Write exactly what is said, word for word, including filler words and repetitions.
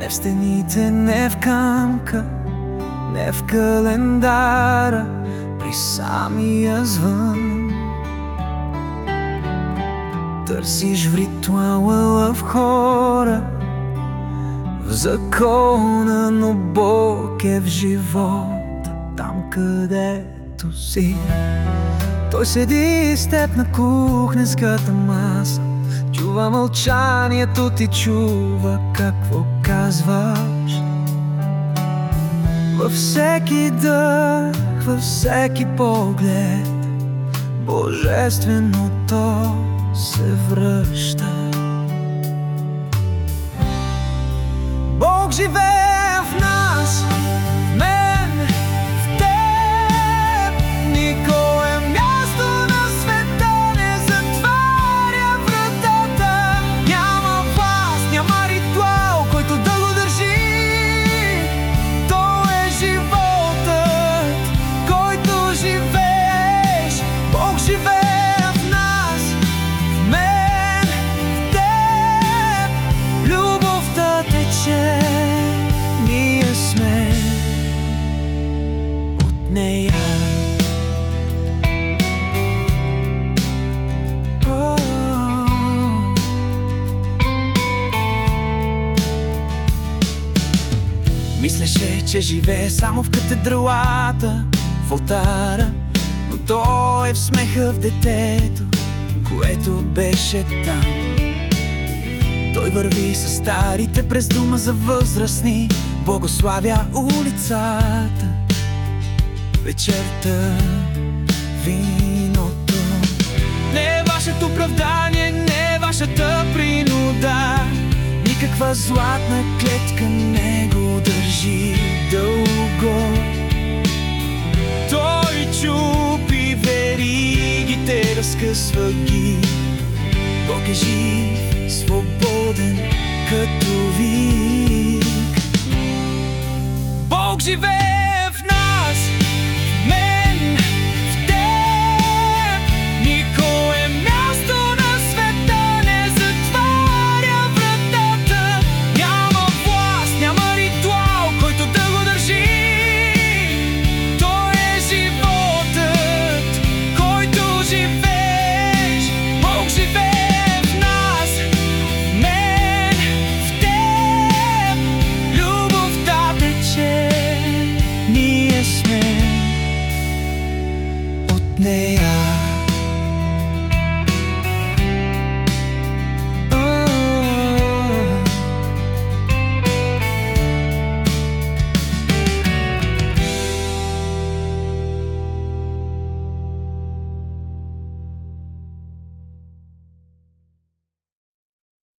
в стените, не в камъка, не в календара, при самия звън. Търсиш в ритуала, в хора, в закона, но Бог е в живота, там където си. Той седи с теб на кухненската маса, чува мълчанието ти, чува какво казваш. Във всеки дъх, във всеки поглед, божественото се връща. Бог живее в нас, в мен, в теб. Никое място на света не затваря вратата. Няма власт, няма ритуал, който да го държи. То е животът, който живееш. Бог живее в нас, в мен, в теб. Любовта тече, ние сме от нея. Мислеше, че живее само в катедралата, в алтара, но то е в смеха в детето, което беше там. Той върви със старите през дома за възрастни, благославя улицата, вечерта, виното. Не е вашето оправдание, не е вашата принуда, никаква златна клетка не го държи дълго. Той чупи веригите, разкъсва ги. Бог е жив, свободен като вик. Бог живее в нас, в мен, в теб. Никое място на света не затваря вратата. Няма власт, няма ритуал, който да го държи. Той е животът, който живееш. Бог живее в нас, в мен, в теб. Любовта тече, ние сме от нея.